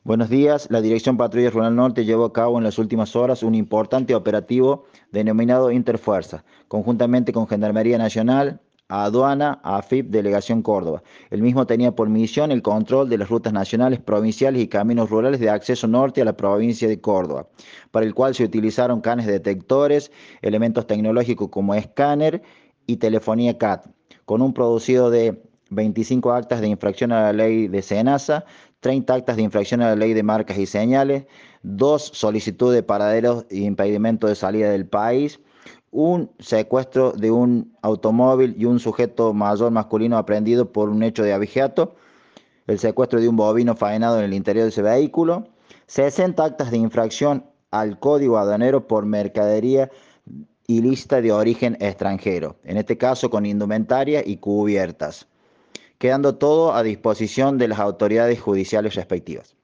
Buenos días. La Dirección Patrulla Rural Norte llevó a cabo en las últimas horas un importante operativo denominado Interfuerza, conjuntamente con Gendarmería Nacional, Aduana, AFIP, Delegación Córdoba. El mismo tenía por misión el control de las rutas nacionales, provinciales y caminos rurales de acceso norte a la provincia de Córdoba, para el cual se utilizaron canes detectores, elementos tecnológicos como escáner y telefonía CAT, con un producido de 25 actas de infracción a la ley de SENASA, 30 actas de infracción a la ley de marcas y señales, 2 solicitudes de paraderos y impedimento de salida del país, un secuestro de un automóvil y un sujeto mayor masculino aprehendido por un hecho de abigeato, el secuestro de un bovino faenado en el interior de ese vehículo, 60 actas de infracción al código aduanero por mercadería ilícita de origen extranjero, en este caso con indumentaria y cubiertas, quedando todo a disposición de las autoridades judiciales respectivas.